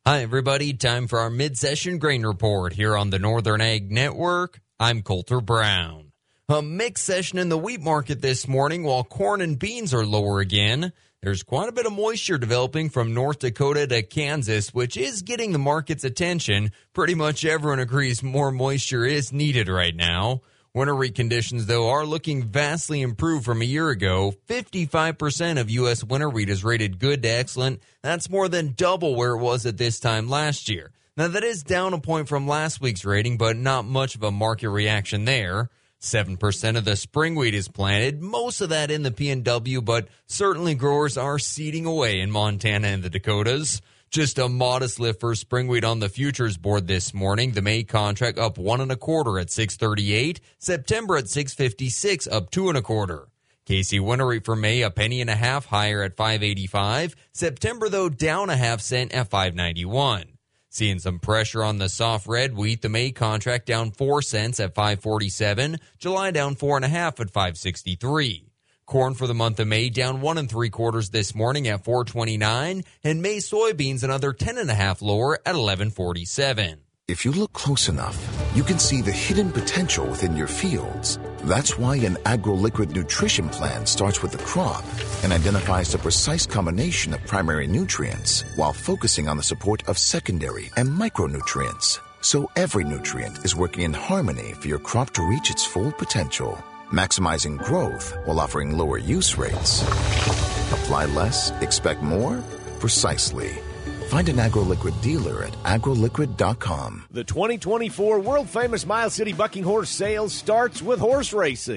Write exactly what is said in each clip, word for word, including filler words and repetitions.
Hi, everybody. Time for our mid-session grain report here on the Northern Ag Network. I'm Coulter Brown. A mixed session in the wheat market this morning while corn and beans are lower again. There's quite a bit of moisture developing from North Dakota to Kansas, which is getting the market's attention. Pretty much everyone agrees more moisture is needed right now. Winter wheat conditions, though, are looking vastly improved from a year ago. fifty-five percent of U S winter wheat is rated good to excellent. That's more than double where it was at this time last year. Now, that is down a point from last week's rating, but not much of a market reaction there. seven percent of the spring wheat is planted, most of that in the P N W, but certainly growers are seeding away in Montana and the Dakotas. Just a modest lift for spring wheat on the futures board this morning. The May contract up one and a quarter at six thirty-eight. September at six fifty-six, up two and a quarter. K C winter wheat for May a penny and a half higher at five eighty-five. September, though, down a half cent at five ninety-one. Seeing some pressure on the soft red wheat. The May contract down four cents at five forty-seven. July down four and a half at five sixty-three. Corn for the month of May down one and three quarters this morning at four twenty-nine, and May soybeans another ten and a half lower at eleven forty-seven. If you look close enough, you can see the hidden potential within your fields. That's why an AgroLiquid nutrition plan starts with the crop and identifies the precise combination of primary nutrients while focusing on the support of secondary and micronutrients. So every nutrient is working in harmony for your crop to reach its full potential. Maximizing growth while offering lower use rates. Apply less, expect more? Precisely. Find an AgroLiquid dealer at agroliquid dot com. The twenty twenty-four world-famous Miles City Bucking Horse Sales starts with horse racing.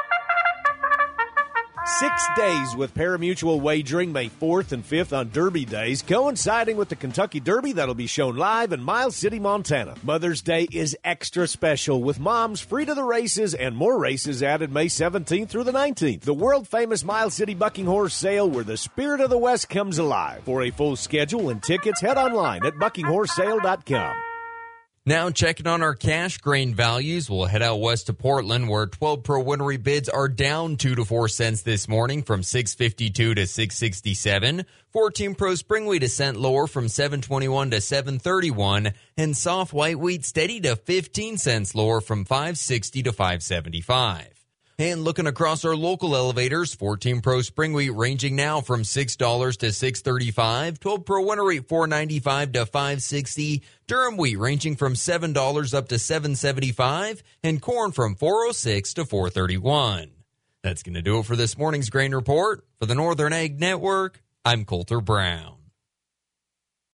Six days with pari-mutuel wagering, May fourth and fifth on Derby days, coinciding with the Kentucky Derby that'll be shown live in Miles City, Montana. Mother's Day is extra special with moms free to the races and more races added May seventeenth through the nineteenth. The world-famous Miles City Bucking Horse Sale where the spirit of the West comes alive. For a full schedule and tickets, head online at bucking horse sale dot com. Now checking on our cash grain values, we'll head out west to Portland where twelve Pro winter wheat bids are down two to four cents this morning from six fifty-two to six sixty-seven. fourteen Pro spring wheat a cent lower from seven twenty-one to seven thirty-one, and soft white wheat steady to fifteen cents lower from five sixty to five seventy-five. And looking across our local elevators, fourteen Pro spring wheat ranging now from six dollars to six thirty-five, twelve Pro winter wheat four ninety-five to five sixty, Durham wheat ranging from seven dollars up to seven seventy-five, and corn from four oh six to four thirty-one. That's going to do it for this morning's grain report. For the Northern Ag Network, I'm Coulter Brown.